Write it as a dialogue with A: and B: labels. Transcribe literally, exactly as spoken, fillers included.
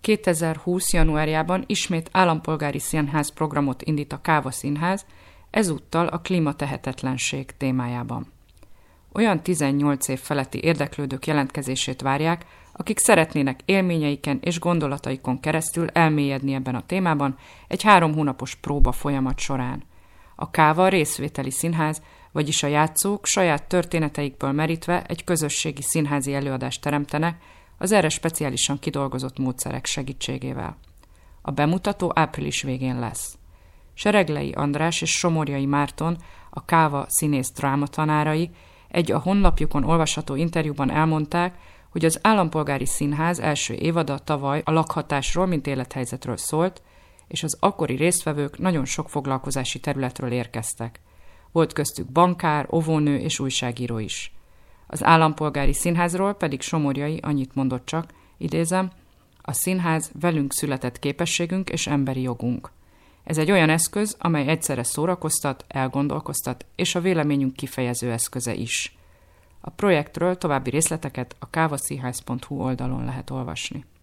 A: kétezer-húsz. januárjában ismét állampolgári színház programot indít a Káva Színház, ezúttal a klímatehetetlenség témájában. Olyan tizennyolc év feletti érdeklődők jelentkezését várják, akik szeretnének élményeiken és gondolataikon keresztül elmélyedni ebben a témában egy három hónapos próba folyamat során. A Káva részvételi színház, vagyis a játszók saját történeteikből merítve egy közösségi színházi előadást teremtenek az erre speciálisan kidolgozott módszerek segítségével. A bemutató április végén lesz. Sereglei András és Somorjai Márton, a Káva színész drámatanárai egy a honlapjukon olvasható interjúban elmondták, hogy az Állampolgári Színház első évada tavaly a lakhatásról, mint élethelyzetről szólt, és az akkori résztvevők nagyon sok foglalkozási területről érkeztek. Volt köztük bankár, óvónő és újságíró is. Az Állampolgári Színházról pedig Somorjai annyit mondott csak, idézem, a színház velünk született képességünk és emberi jogunk. Ez egy olyan eszköz, amely egyszerre szórakoztat, elgondolkoztat, és a véleményünk kifejező eszköze is. A projektről további részleteket a kávaszínház pont hu oldalon lehet olvasni.